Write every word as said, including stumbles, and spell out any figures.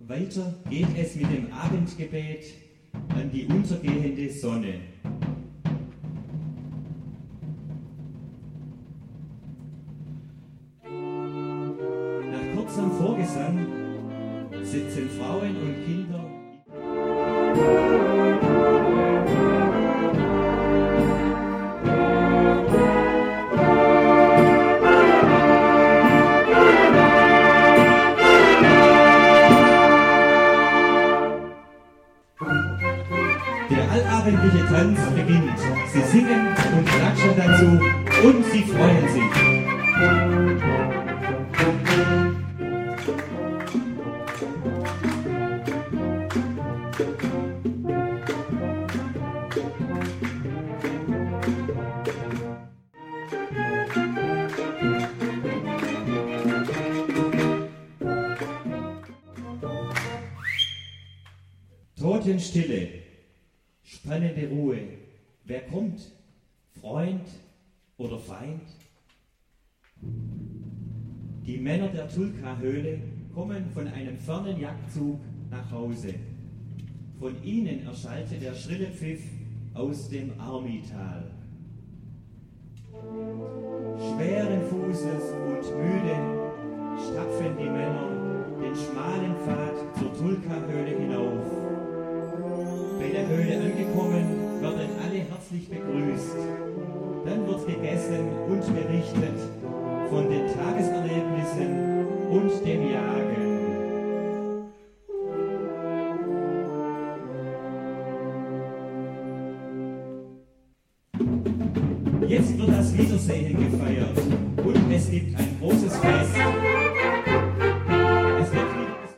Weiter geht es mit dem Abendgebet an die untergehende Sonne. Nach kurzem Vorgesang sitzen Frauen und Kinder. Der allabendliche Tanz beginnt. Sie singen und klatschen dazu und sie freuen sich. Totenstille, spannende Ruhe. Wer kommt? Freund oder Feind? Die Männer der Tulka-Höhle kommen von einem fernen Jagdzug nach Hause. Von ihnen erschallte der schrille Pfiff aus dem Armital. Schweren Fußes und müde stapfen die Männer den schmalen Pfad zur Tulka-Höhle hinauf. Bei der Höhle angekommen, werden alle herzlich begrüßt. Dann wird gegessen und berichtet von den Tageserlebnissen und dem Jagen. Jetzt wird das Wiedersehen